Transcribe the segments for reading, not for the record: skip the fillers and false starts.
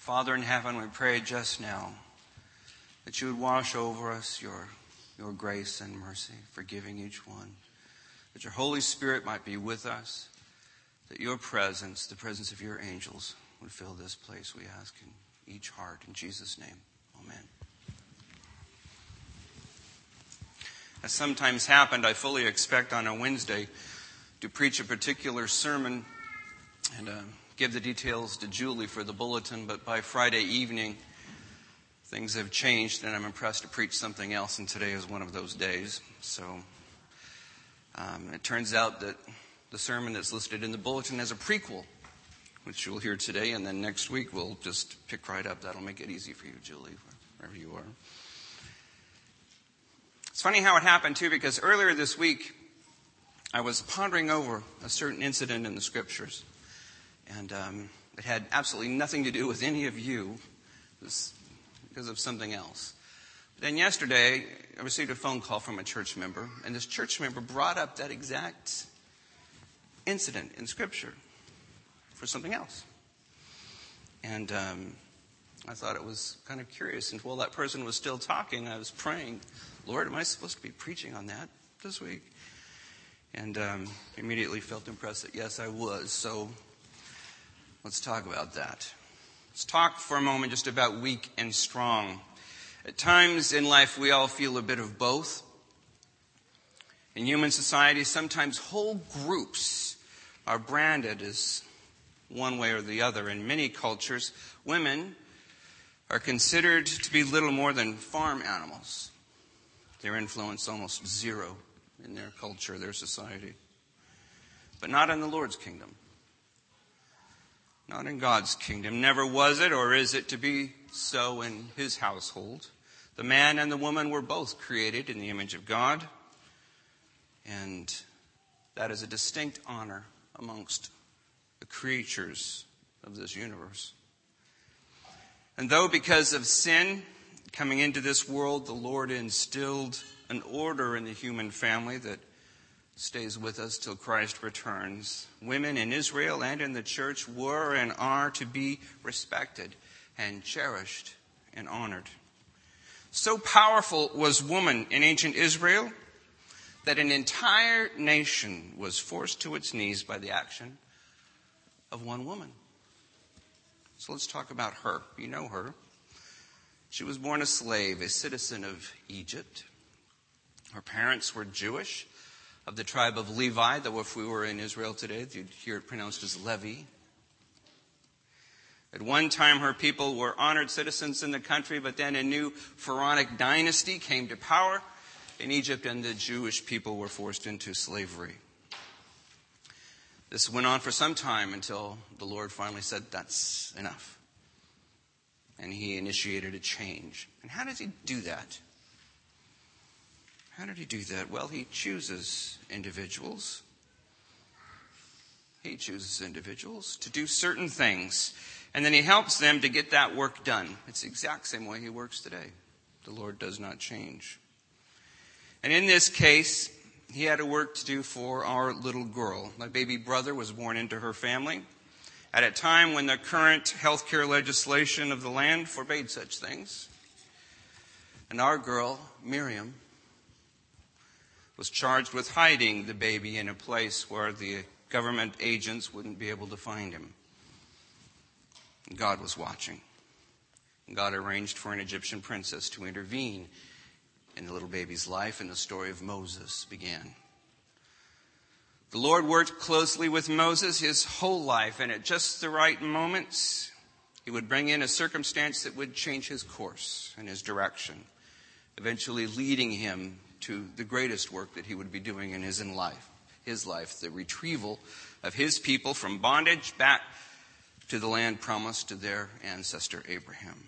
Father in heaven, we pray just now that you would wash over us your grace and mercy, forgiving each one. That your Holy Spirit might be with us. That your presence, the presence of your angels, would fill this place, we ask in each heart. In Jesus' name, amen. As sometimes happened, I fully expect on a Wednesday to preach a particular sermon and give the details to Julie for the bulletin, but by Friday evening, things have changed, and I'm impressed to preach something else, and today is one of those days. So it turns out that the sermon that's listed in the bulletin has a prequel, which you'll hear today, and then next week we'll just pick right up. That'll make it easy for you, Julie, wherever you are. It's funny how it happened, too, because earlier this week, I was pondering over a certain incident in the Scriptures. And it had absolutely nothing to do with any of you. It was because of something else. But then yesterday, I received a phone call from a church member. And this church member brought up that exact incident in Scripture for something else. And I thought it was kind of curious. And while that person was still talking, I was praying, Lord, am I supposed to be preaching on that this week? And immediately felt impressed that, yes, I was. So let's talk about that. Let's talk for a moment just about weak and strong. At times in life, we all feel a bit of both. In human society, sometimes whole groups are branded as one way or the other. In many cultures, women are considered to be little more than farm animals. Their influence almost zero in their culture, their society. But not in the Lord's kingdom. Not in God's kingdom. Never was it or is it to be so in his household. The man and the woman were both created in the image of God. And that is a distinct honor amongst the creatures of this universe. And though because of sin coming into this world, the Lord instilled an order in the human family that stays with us till Christ returns, women in Israel and in the church were and are to be respected and cherished and honored. So powerful was woman in ancient Israel that an entire nation was forced to its knees by the action of one woman. So let's talk about her. You know her. She was born a slave, a citizen of Egypt. Her parents were Jewish, of the tribe of Levi, though if we were in Israel today, you'd hear it pronounced as Levi. At one time, her people were honored citizens in the country, but then a new pharaonic dynasty came to power in Egypt, and the Jewish people were forced into slavery. This went on for some time until the Lord finally said, that's enough. And he initiated a change. And how does he do that? How did he do that? Well, he chooses individuals. He chooses individuals to do certain things. And then he helps them to get that work done. It's the exact same way he works today. The Lord does not change. And in this case, he had a work to do for our little girl. My baby brother was born into her family at a time when the current healthcare legislation of the land forbade such things. And our girl, Miriam, was charged with hiding the baby in a place where the government agents wouldn't be able to find him. God was watching. God arranged for an Egyptian princess to intervene in the little baby's life, and the story of Moses began. The Lord worked closely with Moses his whole life, and at just the right moments, he would bring in a circumstance that would change his course and his direction, eventually leading him to the greatest work that he would be doing in his life, the retrieval of his people from bondage back to the land promised to their ancestor Abraham.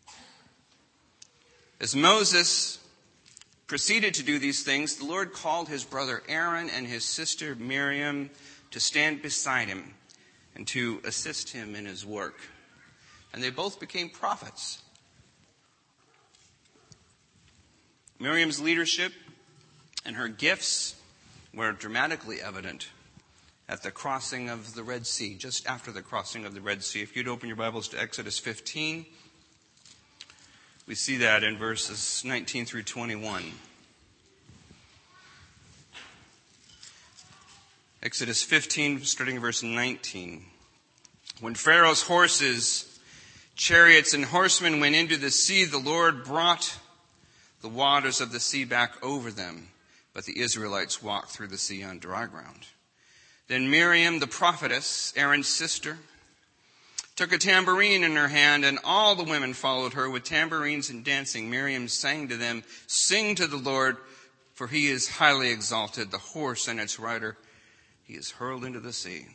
As Moses proceeded to do these things, the Lord called his brother Aaron and his sister Miriam to stand beside him and to assist him in his work. And they both became prophets. Miriam's leadership and her gifts were dramatically evident at the crossing of the Red Sea, just after the crossing of the Red Sea. If you'd open your Bibles to Exodus 15, we see that in verses 19 through 21. Exodus 15, starting in verse 19. When Pharaoh's horses, chariots, and horsemen went into the sea, the Lord brought the waters of the sea back over them, but the Israelites walked through the sea on dry ground. Then Miriam, the prophetess, Aaron's sister, took a tambourine in her hand, and all the women followed her with tambourines and dancing. Miriam sang to them, "Sing to the Lord, for he is highly exalted. The horse and its rider he is hurled into the sea."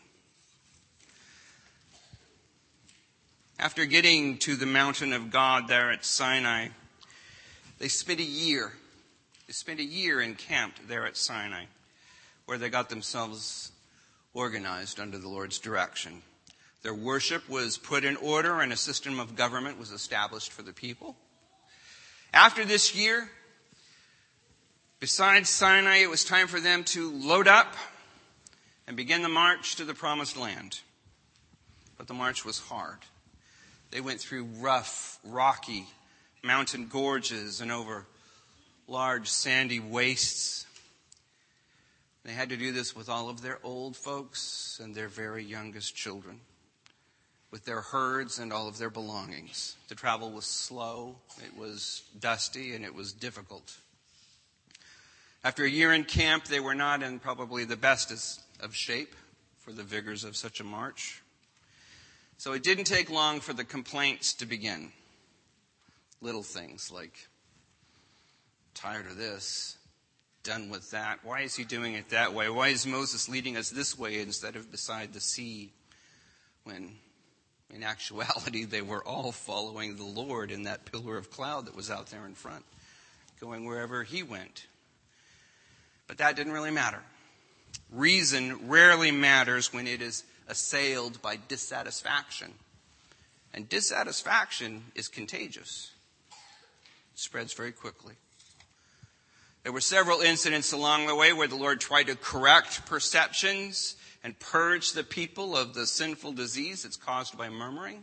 After getting to the mountain of God there at Sinai, they spent a year encamped there at Sinai, where they got themselves organized under the Lord's direction. Their worship was put in order and a system of government was established for the people. After this year, besides Sinai, it was time for them to load up and begin the march to the promised land. But the march was hard. They went through rough, rocky mountain gorges and over large sandy wastes. They had to do this with all of their old folks and their very youngest children, with their herds and all of their belongings. The travel was slow, it was dusty, and it was difficult. After a year in camp, they were not in probably the best of shape for the vigors of such a march. So it didn't take long for the complaints to begin. Little things like, tired of this, done with that. Why is he doing it that way? Why is Moses leading us this way instead of beside the sea? When in actuality they were all following the Lord in that pillar of cloud that was out there in front, going wherever he went. But that didn't really matter. Reason rarely matters when it is assailed by dissatisfaction. And dissatisfaction is contagious. It spreads very quickly. There were several incidents along the way where the Lord tried to correct perceptions and purge the people of the sinful disease that's caused by murmuring.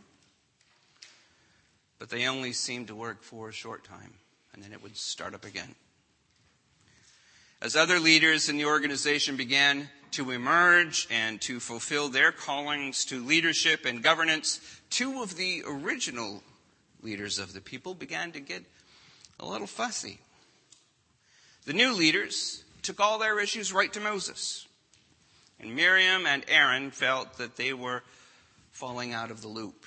But they only seemed to work for a short time, and then it would start up again. As other leaders in the organization began to emerge and to fulfill their callings to leadership and governance, two of the original leaders of the people began to get a little fussy. The new leaders took all their issues right to Moses. And Miriam and Aaron felt that they were falling out of the loop.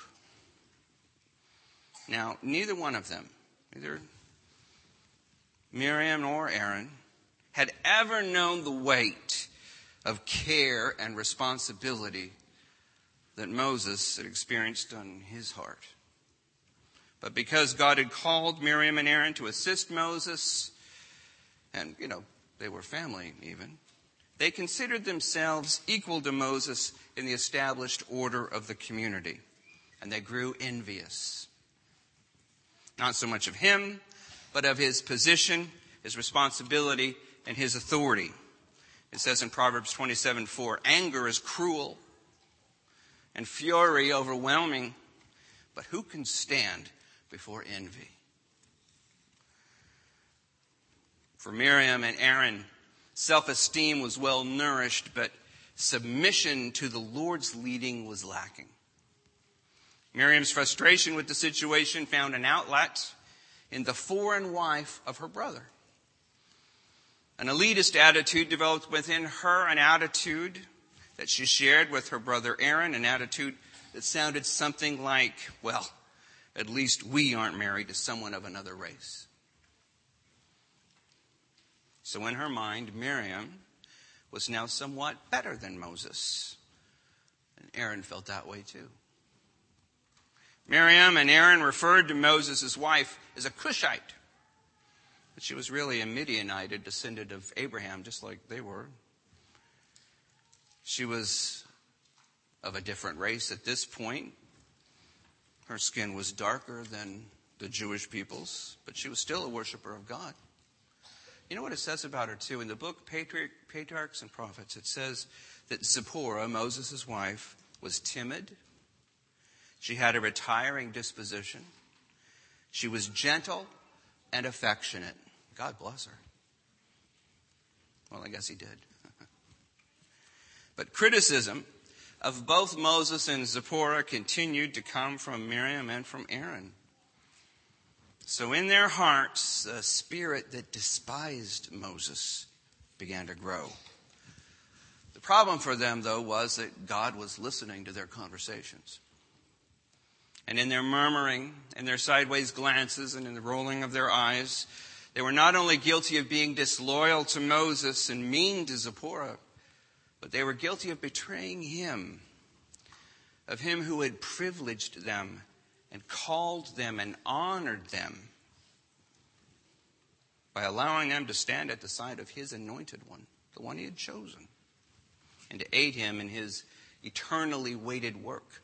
Now, neither one of them, neither Miriam nor Aaron, had ever known the weight of care and responsibility that Moses had experienced on his heart. But because God had called Miriam and Aaron to assist Moses, and, they were family even, they considered themselves equal to Moses in the established order of the community. And they grew envious. Not so much of him, but of his position, his responsibility, and his authority. It says in Proverbs 27:4, "Anger is cruel and fury overwhelming, but who can stand before envy?" For Miriam and Aaron, self-esteem was well nourished, but submission to the Lord's leading was lacking. Miriam's frustration with the situation found an outlet in the foreign wife of her brother. An elitist attitude developed within her, an attitude that she shared with her brother Aaron, an attitude that sounded something like, well, at least we aren't married to someone of another race. So in her mind, Miriam was now somewhat better than Moses. And Aaron felt that way too. Miriam and Aaron referred to Moses' wife as a Cushite. But she was really a Midianite, a descendant of Abraham, just like they were. She was of a different race at this point. Her skin was darker than the Jewish people's, but she was still a worshiper of God. You know what it says about her, too? In the book Patriarchs and Prophets, it says that Zipporah, Moses' wife, was timid. She had a retiring disposition. She was gentle and affectionate. God bless her. Well, I guess he did. But criticism of both Moses and Zipporah continued to come from Miriam and from Aaron. So in their hearts, a spirit that despised Moses began to grow. The problem for them, though, was that God was listening to their conversations. And in their murmuring, and their sideways glances, and in the rolling of their eyes, they were not only guilty of being disloyal to Moses and mean to Zipporah, but they were guilty of betraying him, of him who had privileged them and called them and honored them by allowing them to stand at the side of his anointed one, the one he had chosen, and to aid him in his eternally weighted work.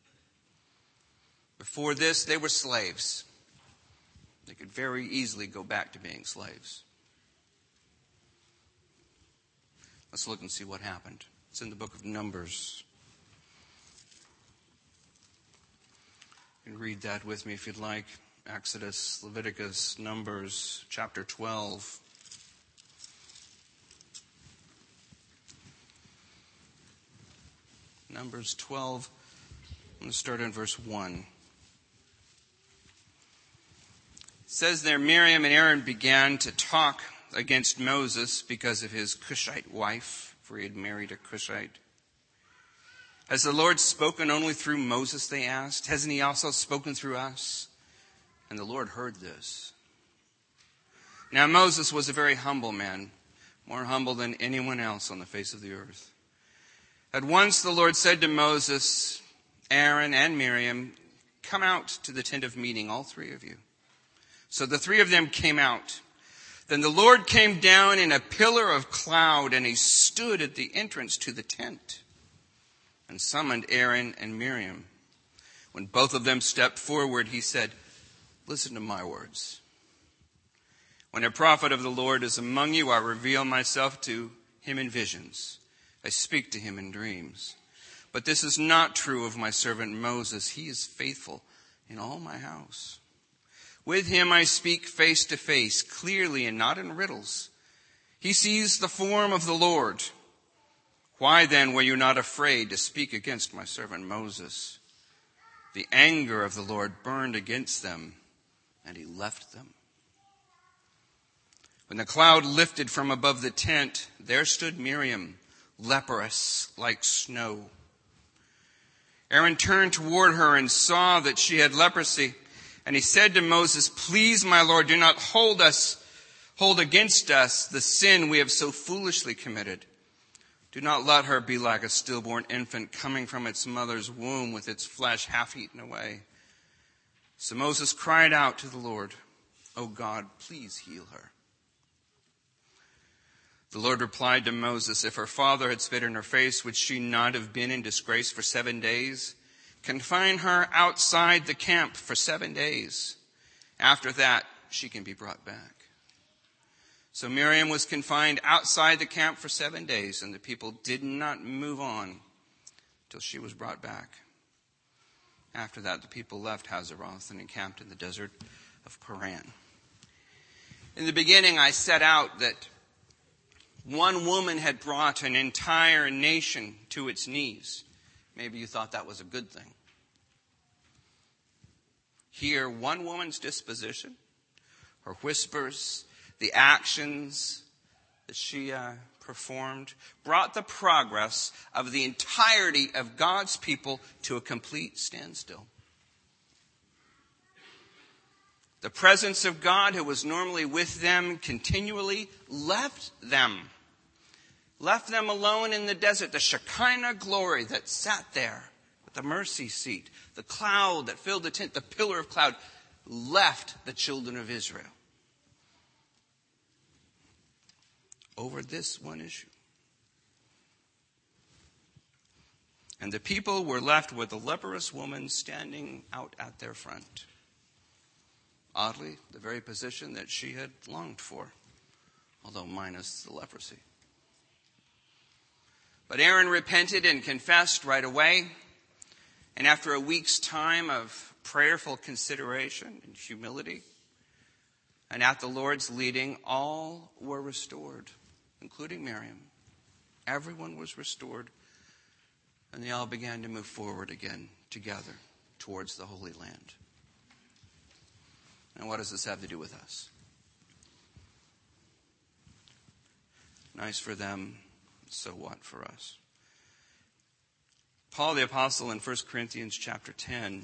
Before this, they were slaves. They could very easily go back to being slaves. Let's look and see what happened. It's in the book of Numbers. You can read that with me if you'd like. Exodus, Leviticus, Numbers, chapter 12. Numbers 12. I'm going to start in verse 1. It says there, Miriam and Aaron began to talk against Moses because of his Cushite wife, for he had married a Cushite. Has the Lord spoken only through Moses, they asked? Hasn't he also spoken through us? And the Lord heard this. Now Moses was a very humble man, more humble than anyone else on the face of the earth. At once the Lord said to Moses, Aaron, and Miriam, come out to the tent of meeting, all three of you. So the three of them came out. Then the Lord came down in a pillar of cloud, and he stood at the entrance to the tent and summoned Aaron and Miriam. When both of them stepped forward, he said, listen to my words. When a prophet of the Lord is among you, I reveal myself to him in visions. I speak to him in dreams. But this is not true of my servant Moses. He is faithful in all my house. With him I speak face to face, clearly and not in riddles. He sees the form of the Lord. Why then were you not afraid to speak against my servant Moses? The anger of the Lord burned against them, and he left them. When the cloud lifted from above the tent, there stood Miriam, leprous like snow. Aaron turned toward her and saw that she had leprosy. And he said to Moses, please, my Lord, do not hold against us the sin we have so foolishly committed. Do not let her be like a stillborn infant coming from its mother's womb with its flesh half eaten away. So Moses cried out to the Lord, O God, please heal her. The Lord replied to Moses, if her father had spit in her face, would she not have been in disgrace for 7 days? Confine her outside the camp for 7 days. After that, she can be brought back. So Miriam was confined outside the camp for 7 days, and the people did not move on till she was brought back. After that, the people left Hazeroth and encamped in the desert of Paran. In the beginning, I set out that one woman had brought an entire nation to its knees. Maybe you thought that was a good thing. Here, one woman's disposition, her whispers, the actions that she performed, brought the progress of the entirety of God's people to a complete standstill. The presence of God, who was normally with them continually, left them alone in the desert. The Shekinah glory that sat there at the mercy seat, the cloud that filled the tent, the pillar of cloud, left the children of Israel over this one issue. And the people were left with a leprous woman standing out at their front. Oddly, the very position that she had longed for although minus the leprosy. But Aaron repented and confessed right away. And after a week's time of prayerful consideration and humility, and at the Lord's leading, all were restored, including Miriam. Everyone was restored, and they all began to move forward again together towards the Holy Land. And what does this have to do with us? Nice for them, so what for us? Paul the Apostle in 1 Corinthians chapter 10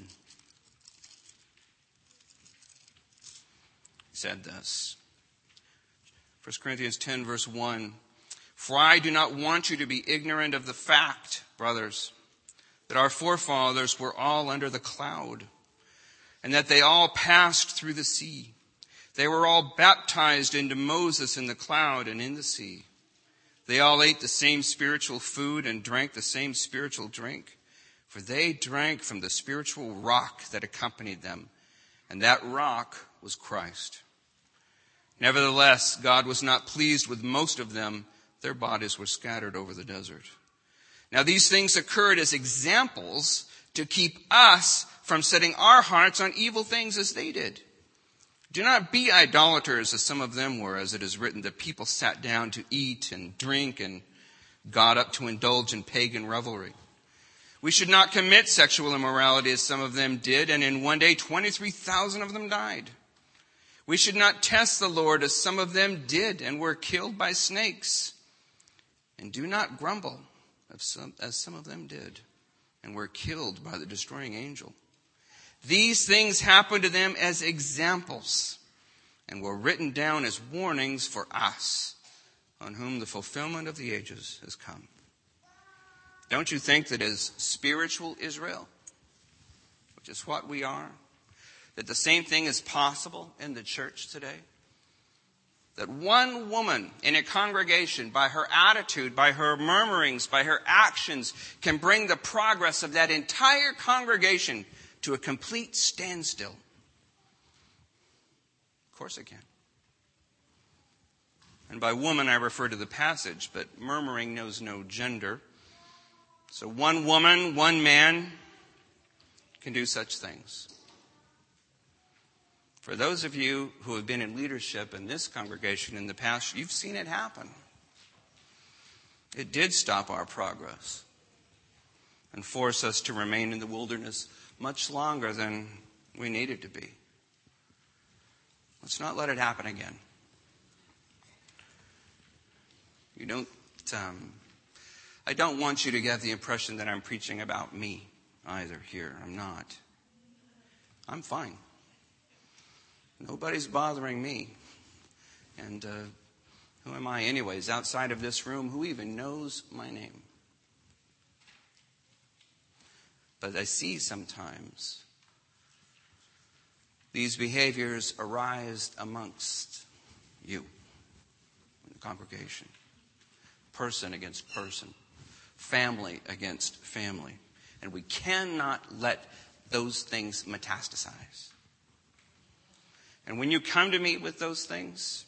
said this. 1 Corinthians 10 verse 1. For I do not want you to be ignorant of the fact, brothers, that our forefathers were all under the cloud, and that they all passed through the sea. They were all baptized into Moses in the cloud and in the sea. They all ate the same spiritual food and drank the same spiritual drink, for they drank from the spiritual rock that accompanied them, and that rock was Christ. Nevertheless, God was not pleased with most of them. Their bodies were scattered over the desert. Now these things occurred as examples to keep us from setting our hearts on evil things as they did. Do not be idolaters as some of them were, as it is written, the people sat down to eat and drink and got up to indulge in pagan revelry. We should not commit sexual immorality as some of them did, and in one day 23,000 of them died. We should not test the Lord as some of them did and were killed by snakes. And do not grumble as some of them did and were killed by the destroying angel. These things happened to them as examples and were written down as warnings for us, on whom the fulfillment of the ages has come. Don't you think that as spiritual Israel, which is what we are, that the same thing is possible in the church today? That one woman in a congregation, by her attitude, by her murmurings, by her actions, can bring the progress of that entire congregation to a complete standstill. Of course it can. And by woman I refer to the passage, but murmuring knows no gender. So one woman, one man can do such things. For those of you who have been in leadership in this congregation in the past, you've seen it happen. It did stop our progress and force us to remain in the wilderness much longer than we needed to be. Let's not let it happen again. I don't want you to get the impression that I'm preaching about me either here. I'm not. I'm fine. Nobody's bothering me. And who am I anyways? Outside of this room, who even knows my name? But I see sometimes these behaviors arise amongst you in the congregation. Person against person. Family against family. And we cannot let those things metastasize. And when you come to me with those things,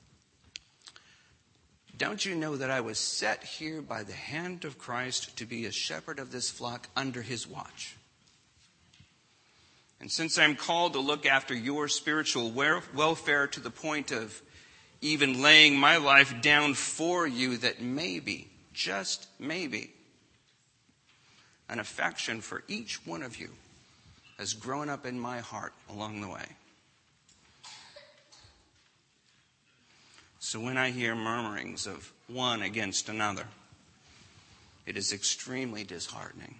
don't you know that I was set here by the hand of Christ to be a shepherd of this flock under his watch? And since I'm called to look after your spiritual welfare to the point of even laying my life down for you, that maybe, just maybe, an affection for each one of you has grown up in my heart along the way. So when I hear murmurings of one against another, it is extremely disheartening.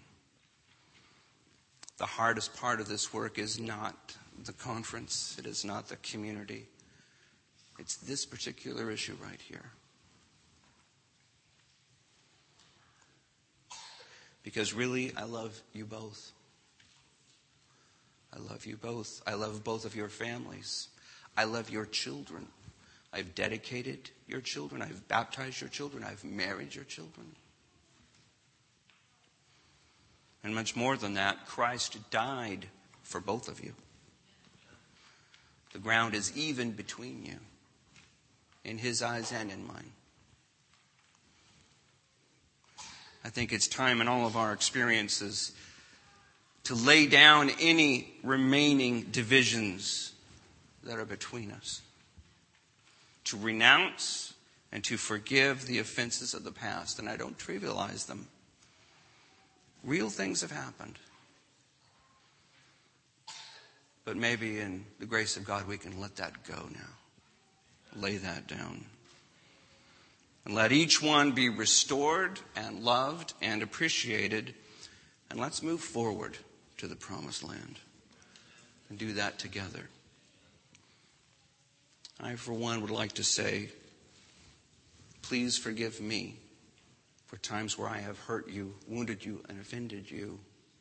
The hardest part of this work is not the conference. It is not the community. It's this particular issue right here. Because really, I love you both. I love you both. I love both of your families. I love your children. I've dedicated your children. I've baptized your children. I've married your children. And much more than that, Christ died for both of you. The ground is even between you. in His eyes and in mine. I think it's time in all of our experiences to lay down any remaining divisions that are between us, to renounce and to forgive the offenses of the past. And I don't trivialize them. Real things have happened. But maybe in the grace of God we can let that go now. Lay that down. And let each one be restored and loved and appreciated. And let's move forward to the promised land and do that together. I, for one, would like to say, please forgive me for times where I have hurt you, wounded you, and offended you.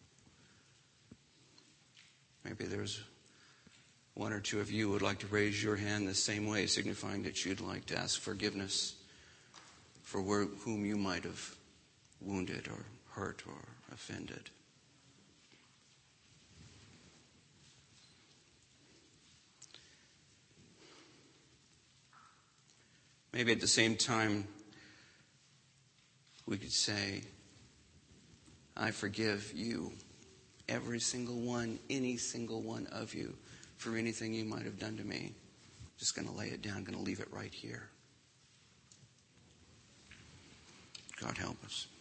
Maybe there's one or two of you who would like to raise your hand the same way, signifying that you'd like to ask forgiveness for whom you might have wounded or hurt or offended. Maybe at the same time, we could say, I forgive you, every single one, any single one of you, for anything you might have done to me. Just going to lay it down, going to leave it right here. God help us.